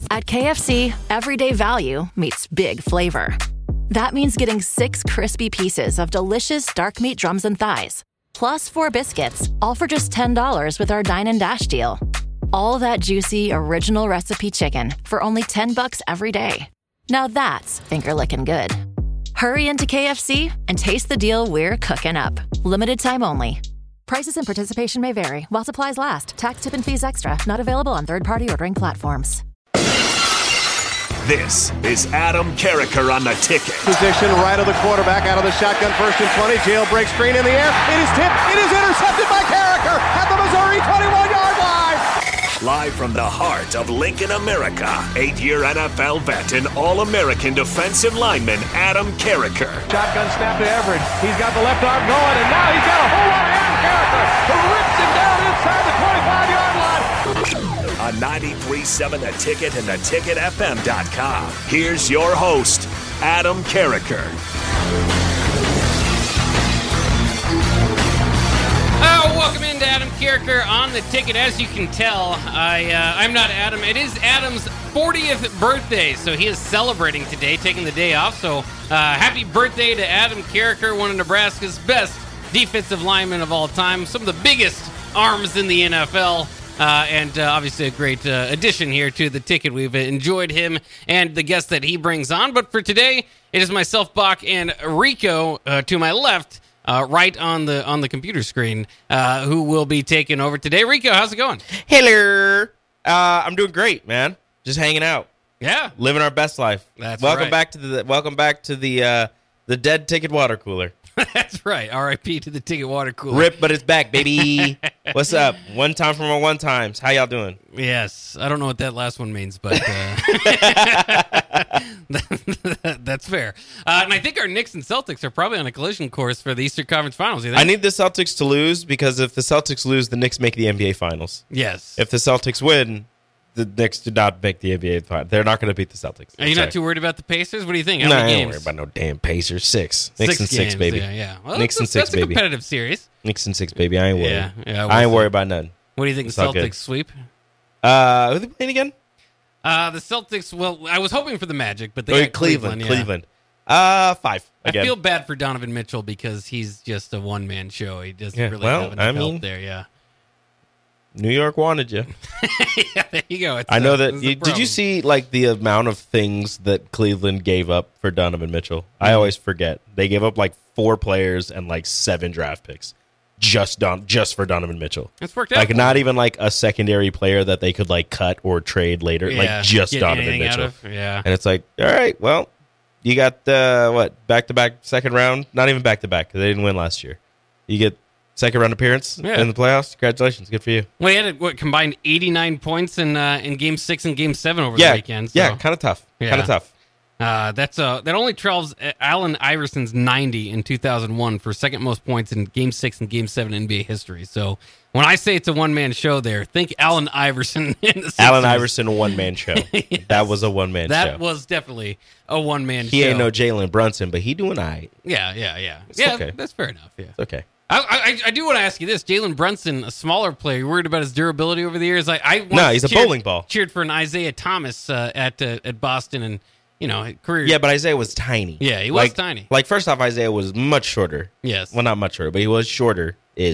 At KFC, everyday value meets big flavor. That means getting 6 crispy pieces of delicious dark meat drums and thighs, plus 4 biscuits, all for just $10 with our Dine and Dash deal. All that juicy, original recipe chicken for only $10 every day. Now that's finger-licking good. Hurry into KFC and taste the deal we're cooking up. Limited time only. Prices and participation may vary while supplies last. Tax, tip, and fees extra. Not available on third-party ordering platforms. This is Adam Carriker on the Ticket. Position right of the quarterback out of the shotgun, 1st and 20. Jailbreak screen in the air. It is tipped. It is intercepted by Carriker at the Missouri 21-yard line. Live from the heart of Lincoln, America, 8-year NFL vet and All-American defensive lineman Adam Carriker. Shotgun snap to Everett. He's got the left arm going, and now he's got a whole lot of Adam Carriker who rips him down inside the 25-yard line. On 93.7 The Ticket and theticketfm.com. Here's your host, Adam Carriker. Welcome into Adam Carriker on the Ticket. As you can tell, I'm not Adam. It is Adam's 40th birthday, so he is celebrating today, taking the day off. So happy birthday to Adam Carriker, one of Nebraska's best defensive linemen of all time, some of the biggest arms in the NFL. And obviously a great addition here to the Ticket. We've enjoyed him and the guests that he brings on. But for today, it is myself, Bach, and Rico to my left, right on the computer screen, who will be taking over today. Rico, how's it going? Hello. I'm doing great, man. Just hanging out. Yeah, living our best life. Welcome back to the dead Ticket water cooler. That's right. R.I.P. to the Ticket water cooler. Rip, but it's back, baby. What's up? One time from our one times. How y'all doing? Yes. I don't know what that last one means, but that's fair. And I think our Knicks and Celtics are probably on a collision course for the Eastern Conference Finals. You think? I need the Celtics to lose because if the Celtics lose, the Knicks make the NBA Finals. Yes. If the Celtics win, the Knicks do not make the NBA Finals. They're not going to beat the Celtics. Are you not too worried about the Pacers? What do you think? No, I ain't worried about no damn Pacers. 6. Knicks and 6, baby. Yeah. Well, Knicks and 6, baby. That's a competitive series. Knicks and 6, baby. I ain't worried. Yeah. I ain't worried about nothing. What do you think? It's The all good. Celtics sweep? Who are they playing again? The Celtics. Well, I was hoping for the Magic, but they got Cleveland. Yeah. Cleveland. 5. Again. I feel bad for Donovan Mitchell because he's just a one-man show. He doesn't really have enough help there. Yeah. New York wanted you. Yeah, there you go. I know that. Did you see like the amount of things that Cleveland gave up for Donovan Mitchell? I always forget. They gave up like 4 players and like 7 draft picks just for Donovan Mitchell. It's worked out. Like not even like a secondary player that they could like cut or trade later. Yeah, like just get Donovan Mitchell. Yeah. And it's like, all right, well, you got back-to-back second round? Not even back-to-back because they didn't win last year. You get second round appearance in the playoffs. Congratulations, good for you. Well, he had combined 89 points in Game 6 and Game 7 over the weekend. So. Yeah, kind of tough. That only trails Allen Iverson's 90 in 2001 for second most points in Game 6 and Game 7 NBA history. So when I say it's a one-man show there, think Allen Iverson in the 60s. Allen Iverson, one-man show. Yes. That was a one-man show. That was definitely a one-man show. He ain't no Jalen Brunson, but he doing all right. Yeah. It's okay. That's fair enough. Yeah. It's okay. I do want to ask you this. Jalen Brunson, a smaller player, you worried about his durability over the years? No, he's a bowling ball. Cheered for an Isaiah Thomas at Boston and, career. Yeah, but Isaiah was tiny. Yeah, he was tiny. Like, first off, Isaiah was much shorter. Yes. Well, not much shorter, but he was shorter.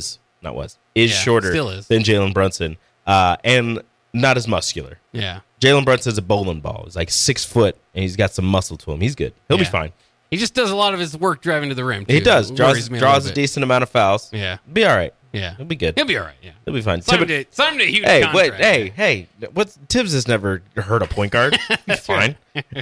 Shorter still is. than Jalen Brunson. And not as muscular. Yeah. Jalen Brunson's a bowling ball. He's like 6 foot, and he's got some muscle to him. He's good. He'll be fine. He just does a lot of his work driving to the rim, too. He does. Draws a decent amount of fouls. Yeah. Be all right. Yeah. He'll be good. He'll be all right, yeah. He'll be fine. Sign him to a huge contract. Hey. Tibbs has never hurt a point guard. He's fine.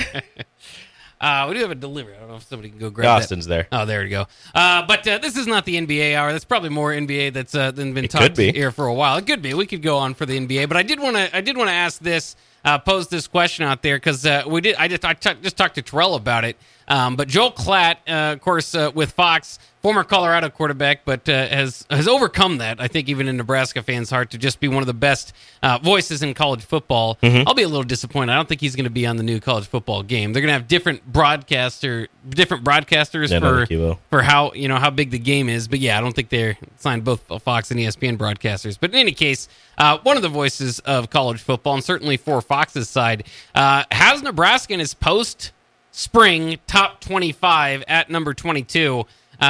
We do have a delivery. I don't know if somebody can go grab that. Austin's there. Oh, there we go. But this is not the NBA hour. That's probably more NBA that's than been talked here for a while. It could be. We could go on for the NBA, but I did want to ask this, pose this question out there because I just talked to Terrell about it. But Joel Klatt, of course, with Fox, former Colorado quarterback, but has overcome that, I think, even in Nebraska fans' heart, to just be one of the best voices in college football. I'll be a little disappointed. I don't think he's going to be on the new college football game. They're going to have different broadcasters for how big the game is. But yeah, I don't think they're signed both Fox and ESPN broadcasters. But in any case, one of the voices of college football, and certainly for Fox Fox's side, has Nebraska in his post-spring top 25 at number 22.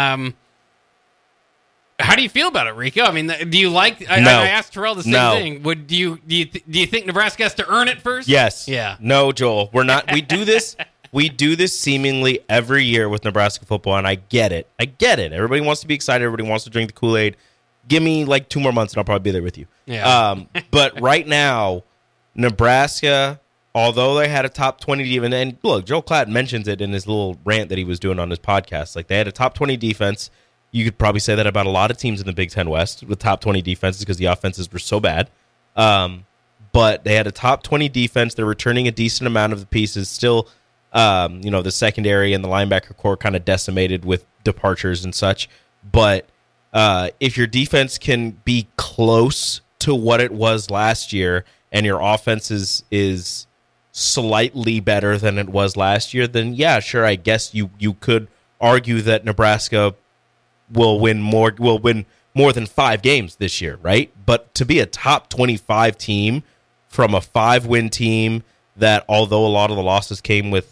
How do you feel about it, Rico? I mean, do you like? I asked Terrell the same thing. Do you think Nebraska has to earn it first? Yes. Yeah. No, Joel. We're not. We do this. We do this seemingly every year with Nebraska football, and I get it. Everybody wants to be excited. Everybody wants to drink the Kool-Aid. Give me like 2 more months, and I'll probably be there with you. Yeah. But right now, Nebraska, although they had a top 20 defense, and look, Joel Klatt mentions it in his little rant that he was doing on his podcast. Like, they had a top 20 defense. You could probably say that about a lot of teams in the Big Ten West with top 20 defenses because the offenses were so bad. But they had a top 20 defense. They're returning a decent amount of the pieces. Still, the secondary and the linebacker core kind of decimated with departures and such. But if your defense can be close to what it was last year and your offense is slightly better than it was last year, then yeah, sure, I guess you could argue that Nebraska will win more than 5 games this year, right? But to be a top 25 team from a 5-win team that, although a lot of the losses came with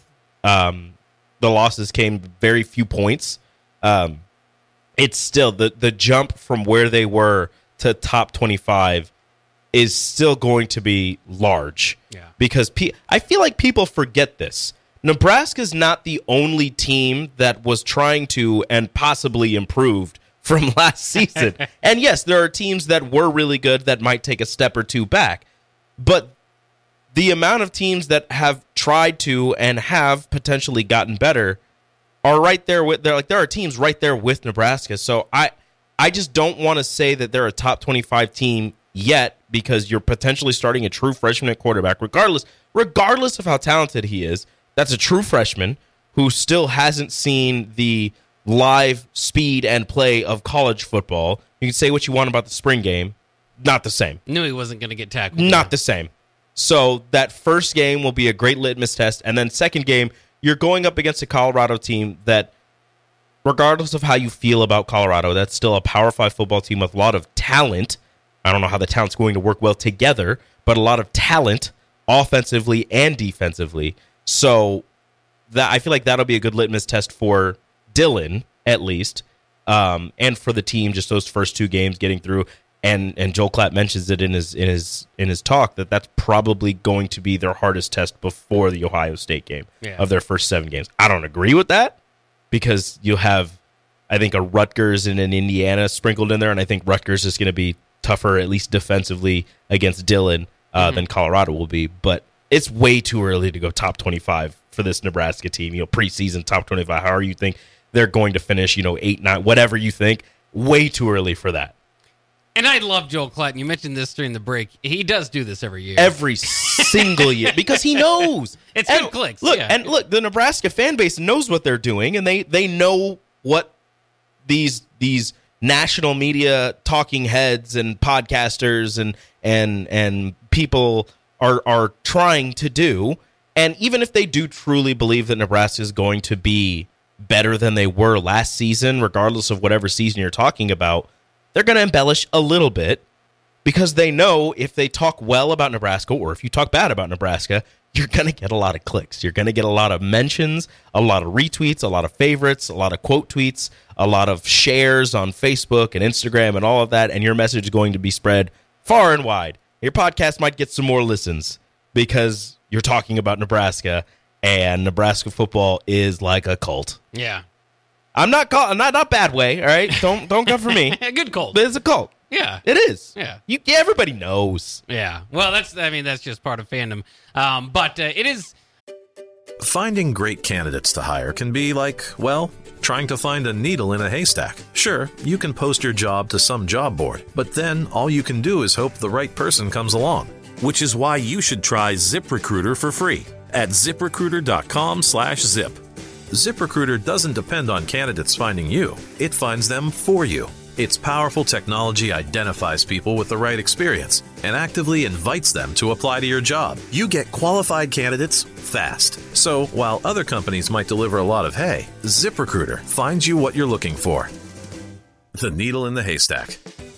very few points, it's still the jump from where they were to top 25 is still going to be large. Yeah. Because I feel like people forget this. Nebraska's not the only team that was trying to and possibly improved from last season. And yes, there are teams that were really good that might take a step or two back. But the amount of teams that have tried to and have potentially gotten better are right there with there are teams right there with Nebraska. So I just don't want to say that they're a top 25 team yet because you're potentially starting a true freshman at quarterback regardless of how talented he is. That's a true freshman who still hasn't seen the live speed and play of college football. You can say what you want about the spring game. Not the same. Knew he wasn't going to get tackled. Not the same. So that first game will be a great litmus test. And then second game, you're going up against a Colorado team that, regardless of how you feel about Colorado, that's still a Power 5 football team with a lot of talent. I don't know how the talent's going to work well together, but a lot of talent offensively and defensively. So I feel like that'll be a good litmus test for Dylan, at least, and for the team, just those first 2 games getting through. And Joel Klatt mentions it in his talk that's probably going to be their hardest test before the Ohio State game of their first 7 games. I don't agree with that because you'll have, I think, a Rutgers and an Indiana sprinkled in there, and I think Rutgers is going to be tougher, at least defensively, against Dylan than Colorado will be. But it's way too early to go top 25 for this Nebraska team. Preseason top 25. However you think they're going to finish, 8, 9, whatever you think. Way too early for that. And I love Joel Klatt. You mentioned this during the break. He does do this every year. Every single year. Because he knows. It's good clicks. Look, the Nebraska fan base knows what they're doing, and they know what these national media talking heads and podcasters and people are trying to do. And even if they do truly believe that Nebraska is going to be better than they were last season, regardless of whatever season you're talking about, they're going to embellish a little bit because they know if they talk well about Nebraska or if you talk bad about Nebraska, you're going to get a lot of clicks. You're going to get a lot of mentions, a lot of retweets, a lot of favorites, a lot of quote tweets, a lot of shares on Facebook and Instagram and all of that, and your message is going to be spread far and wide. Your podcast might get some more listens because you're talking about Nebraska, and Nebraska football is like a cult. Yeah. I'm not bad way, all right? Don't come for me. A good cult. But it's a cult. Yeah. It is. Yeah. Everybody knows. Yeah. Well, that's just part of fandom. But it is. Finding great candidates to hire can be like, well, trying to find a needle in a haystack. Sure, you can post your job to some job board, but then all you can do is hope the right person comes along. Which is why you should try ZipRecruiter for free at ZipRecruiter.com/zip. ZipRecruiter doesn't depend on candidates finding you. It finds them for you. Its powerful technology identifies people with the right experience and actively invites them to apply to your job. You get qualified candidates fast. So while other companies might deliver a lot of hay, ZipRecruiter finds you what you're looking for. The needle in the haystack.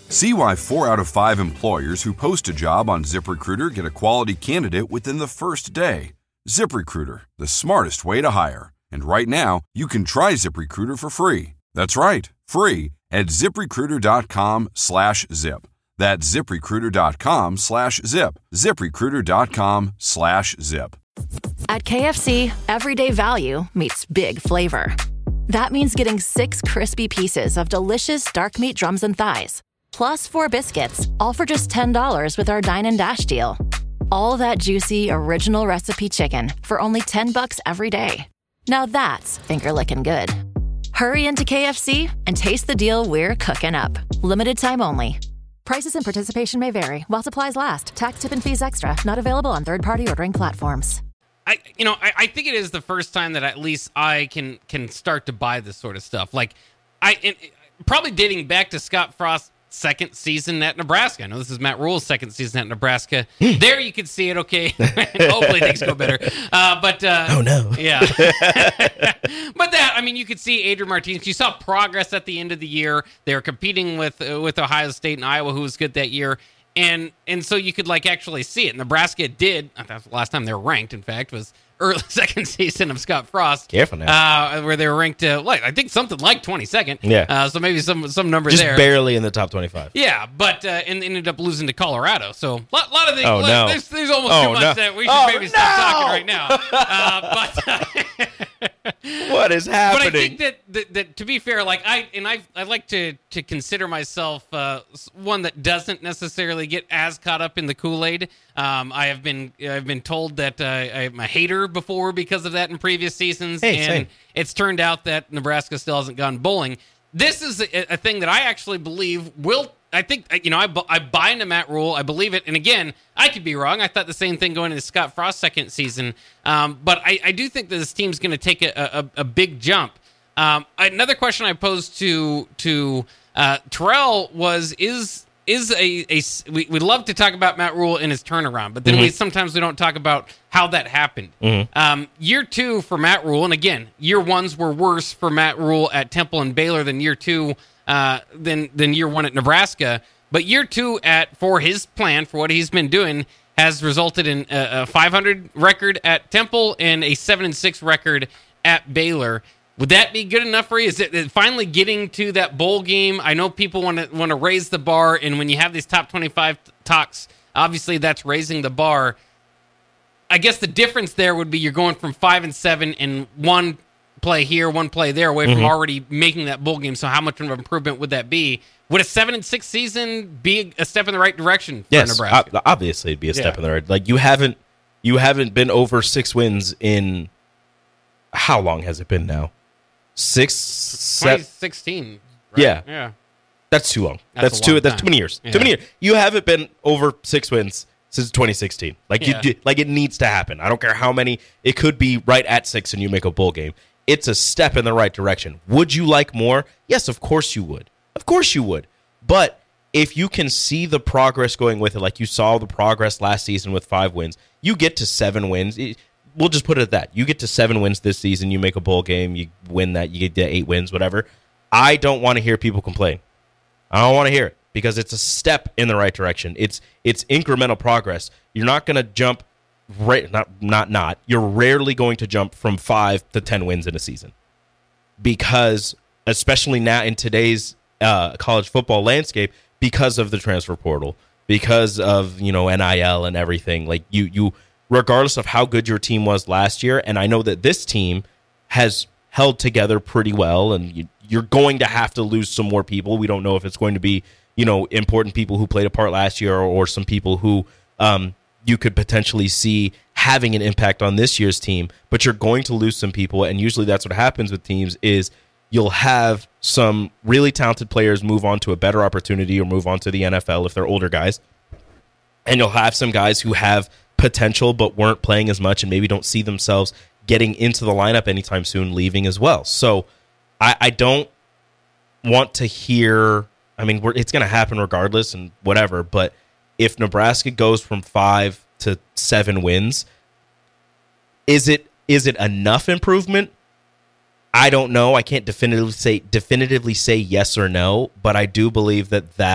See why 4 out of 5 employers who post a job on ZipRecruiter get a quality candidate within the first day. ZipRecruiter, the smartest way to hire. And right now, you can try ZipRecruiter for free. That's right, free at ZipRecruiter.com/zip. That's ZipRecruiter.com/zip. ZipRecruiter.com/zip. At KFC, everyday value meets big flavor. That means getting 6 crispy pieces of delicious dark meat drums and thighs, plus 4 biscuits, all for just $10 with our Dine and Dash deal. All that juicy, original recipe chicken for only $10 every day. Now that's finger-licking good. Hurry into KFC and taste the deal we're cooking up. Limited time only. Prices and participation may vary while supplies last. Tax, tip, and fees extra. Not available on third-party ordering platforms. I think it is the first time that at least I can start to buy this sort of stuff. Like, probably dating back to Scott Frost's second season at Nebraska. I know this is Matt Rule's second season at Nebraska. There you could see it, okay. Hopefully things go better. Oh, no. Yeah. But you could see Adrian Martinez. You saw progress at the end of the year. They were competing with Ohio State and Iowa, who was good that year. And so you could, actually see it. Nebraska did. That's the last time they were ranked, in fact, was early second season of Scott Frost. Careful now. Where they were ranked, I think something like 22nd. Yeah. So maybe some number just there. Just barely in the top 25. Yeah, but and ended up losing to Colorado. So a lot of things. Oh, no. There's almost too much that we should maybe stop talking right now. What is happening? But I think that to be fair, I like to consider myself one that doesn't necessarily get as caught up in the Kool-Aid. I've been told that I'm a hater before because of that in previous seasons, and it's turned out that Nebraska still hasn't gone bowling. This is a thing that I actually believe will. I think, I buy into Matt Rule. I believe it. And again, I could be wrong. I thought the same thing going into Scott Frost's second season. But I do think that this team's going to take a big jump. Another question I posed to Terrell was, we love to talk about Matt Rule and his turnaround, but then sometimes we don't talk about how that happened. Year 2 for Matt Rule, and again, year 1s were worse for Matt Rule at Temple and Baylor than year 2 than year 1 at Nebraska. But year 2 for his plan, for what he's been doing, has resulted in a 500 record at Temple and a 7-6 record at Baylor. Would that be good enough for you? Is it finally getting to that bowl game? I know people want to raise the bar, and when you have these top 25 talks, obviously that's raising the bar. I guess the difference there would be you're going from 5-7 and one play here, one play there, away from already making that bowl game. So how much of an improvement would that be? Would a 7-6 season be a step in the right direction for Nebraska? Obviously it'd be a step in the right. You haven't been over 6 wins in how long has it been now? 2016. Right? Yeah. That's too long. That's too many years. Yeah. Too many years. You haven't been over 6 wins since 2016. It needs to happen. I don't care how many. It could be right at 6 and you make a bowl game. It's a step in the right direction. Would you like more? Yes, of course you would. Of course you would. But if you can see the progress going with it, like you saw the progress last season with 5 wins, you get to 7 wins. We'll just put it at that. You get to 7 wins this season, you make a bowl game, you win that, you get to 8 wins, whatever. I don't want to hear people complain. I don't want to hear it because it's a step in the right direction. It's incremental progress. You're not going to jump you're rarely going to jump from 5 to 10 wins in a season. Because especially now in today's college football landscape, because of the transfer portal, because of, NIL and everything, like you regardless of how good your team was last year, and I know that this team has held together pretty well, and you're going to have to lose some more people. We don't know if it's going to be, important people who played a part last year or some people who you could potentially see having an impact on this year's team, but you're going to lose some people, and usually that's what happens with teams is you'll have some really talented players move on to a better opportunity or move on to the NFL if they're older guys, and you'll have some guys who have potential but weren't playing as much and maybe don't see themselves getting into the lineup anytime soon, leaving as well. So I don't want to hear, it's going to happen regardless and whatever, but if Nebraska goes from 5 to 7 wins, is it enough improvement? I don't know. I can't definitively say yes or no, but I do believe that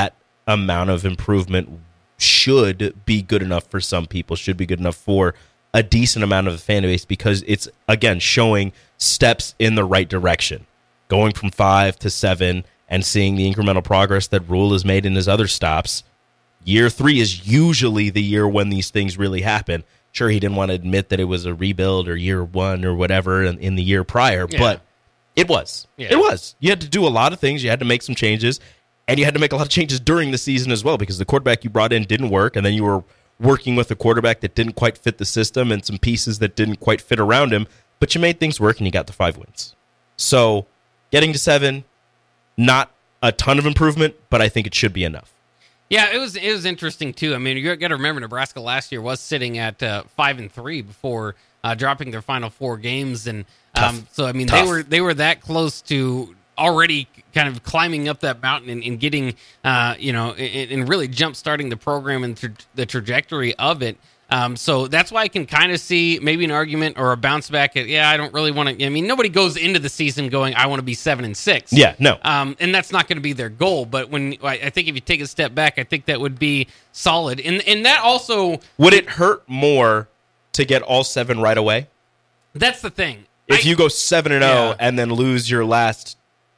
amount of improvement should be good enough for some people, should be good enough for a decent amount of the fan base, because it's, again, showing steps in the right direction, going from 5 to 7 and seeing the incremental progress that Rule has made in his other stops. Year 3 is usually the year when these things really happen. Sure, he didn't want to admit that it was a rebuild or year 1 or whatever in the year prior, but it was. Yeah. It was. You had to do a lot of things. You had to make some changes, and you had to make a lot of changes during the season as well, because the quarterback you brought in didn't work, and then you were working with a quarterback that didn't quite fit the system and some pieces that didn't quite fit around him, but you made things work and you got the 5 wins. So getting to 7, not a ton of improvement, but I think it should be enough. Yeah, it was interesting too. I mean, you got to remember Nebraska last year was sitting at 5-3 before dropping their final 4 games, and so I mean they were that close to already kind of climbing up that mountain and getting and really jump starting the program and the trajectory of it. So that's why I can kind of see maybe an argument or a bounce back at, I don't really want to. I mean, nobody goes into the season going, I want to be 7-6. Yeah, no. And that's not going to be their goal. But I think if you take a step back, I think that would be solid. And that also would it hurt more to get all 7 right away? That's the thing. If you go 7-0 and then lose your last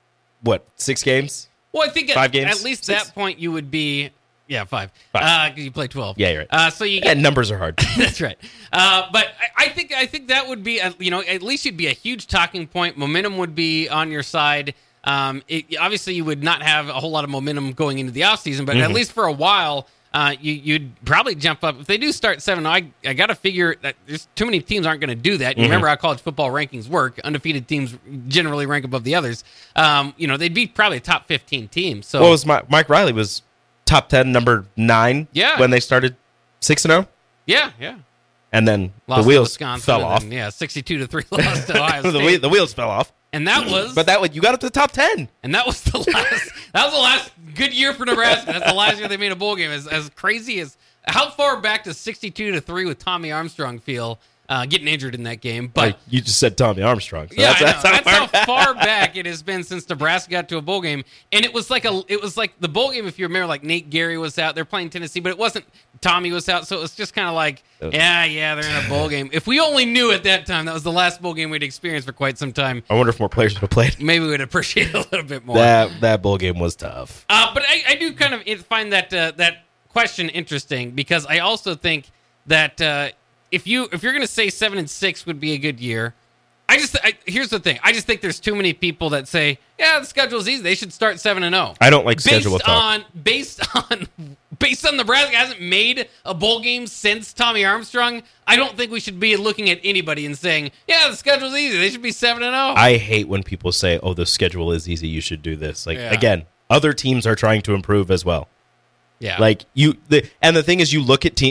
6 games? Well, I think 5 games? At least 6? That point you would be 5. 5. You play 12. Yeah, you're right. So you get, and numbers are hard. That's right. But I think that would be at least you'd be a huge talking point. Momentum would be on your side. Obviously you would not have a whole lot of momentum going into the offseason, but at least for a while you'd probably jump up. If they do start 7-0, I got to figure that there's too many teams aren't going to do that. You remember how college football rankings work. Undefeated teams generally rank above the others. They'd be probably a top 15 team. So what was Mike Riley was top 10, number 9 when they started 6-0? Yeah. And then lost the wheels Wisconsin, fell off. 62-3 lost to Ohio State. the wheels fell off. And that was... But you got up to the top 10. And that was the last good year for Nebraska. That's the last year they made a bowl game. As crazy as... How far back does 62-3 with Tommy Armstrong feel getting injured in that game? But you just said Tommy Armstrong. So yeah, that's how far back it has been since Nebraska got to a bowl game. And it was like the bowl game, if you remember, like Nate Gary was out. They're playing Tennessee, but it wasn't Tommy was out. So it was just kind of like, they're in a bowl game. If we only knew at that time that was the last bowl game we'd experienced for quite some time. I wonder if more players would have played. Maybe we'd appreciate it a little bit more. That bowl game was tough. But I do kind of find that question interesting, because I also think that if you're going to say 7-6 would be a good year, here's the thing. I just think there's too many people that say, the schedule's easy. They should start 7-0. I don't like schedule talk. Based on Nebraska hasn't made a bowl game since Tommy Armstrong. I don't think we should be looking at anybody and saying, the schedule's easy. They should be 7-0. I hate when people say, the schedule is easy. You should do this. Again, other teams are trying to improve as well. Yeah. And the thing is, you look at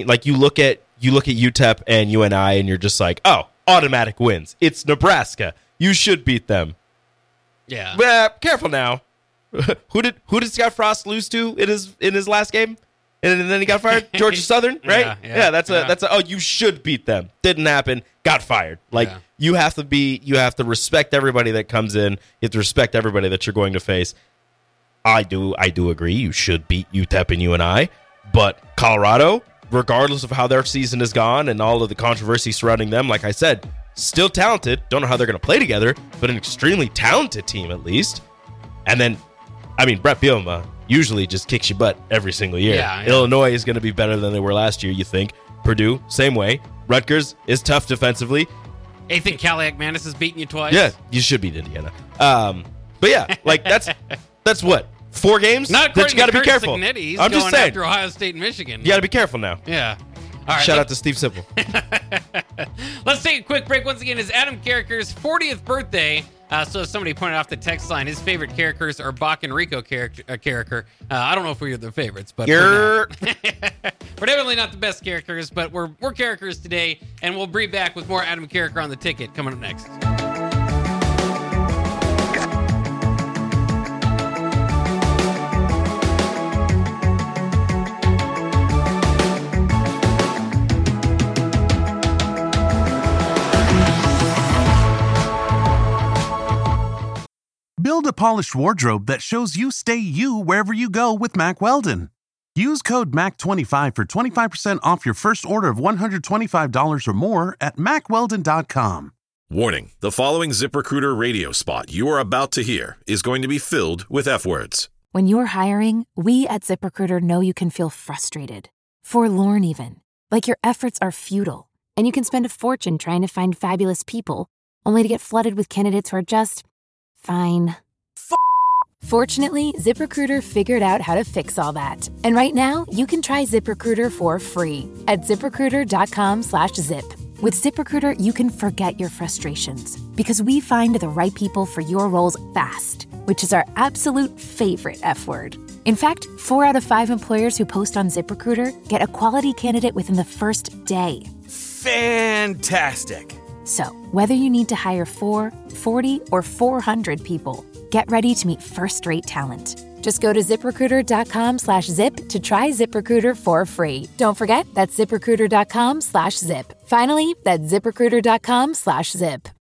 UTEP and UNI, and you're just like, automatic wins. It's Nebraska. You should beat them. Yeah. Careful now. Who did Scott Frost lose to in his last game? And then he got fired? Georgia Southern, right? Yeah, you should beat them. Didn't happen. Got fired. You have to respect everybody that comes in. You have to respect everybody that you're going to face. I do agree. You should beat UTEP and UNI, but Colorado, regardless of how their season has gone and all of the controversy surrounding them, like I said, still talented. Don't know how they're going to play together, but an extremely talented team at least. And then, Brett Bielema usually just kicks your butt every single year. Yeah. Illinois is going to be better than they were last year, you think. Purdue, same way. Rutgers is tough defensively. I think Caliac-Manis has beaten you twice. Yeah, you should beat Indiana. But yeah, that's what? 4 games? Not according that you got to be careful. He's I'm just saying. After Ohio State and Michigan. You got to be careful now. Yeah. All right, Shout out to Steve Sipple. Let's take a quick break. Once again, it's Adam Carricker's 40th birthday. So as somebody pointed off the text line, his favorite Carrickers are Bach and Rico Carricker. I don't know if we're the favorites, but we're definitely not the best Carrickers, but we're Carrickers today, and we'll be back with more Adam Carricker on the ticket coming up next. Build a polished wardrobe that shows you stay you wherever you go with Mack Weldon. Use code MAC25 for 25% off your first order of $125 or more at MacWeldon.com. Warning, the following ZipRecruiter radio spot you are about to hear is going to be filled with F-words. When you're hiring, we at ZipRecruiter know you can feel frustrated, forlorn even, like your efforts are futile, and you can spend a fortune trying to find fabulous people, only to get flooded with candidates who are just fine. Fortunately, ZipRecruiter figured out how to fix all that. And right now, you can try ZipRecruiter for free at ZipRecruiter.com/zip. With ZipRecruiter, you can forget your frustrations because we find the right people for your roles fast, which is our absolute favorite F word. In fact, 4 out of 5 employers who post on ZipRecruiter get a quality candidate within the first day. Fantastic. So, whether you need to hire 4, 40, or 400 people, get ready to meet first-rate talent. Just go to ZipRecruiter.com/zip to try ZipRecruiter for free. Don't forget, that's ZipRecruiter.com/zip. Finally, that's ZipRecruiter.com/zip.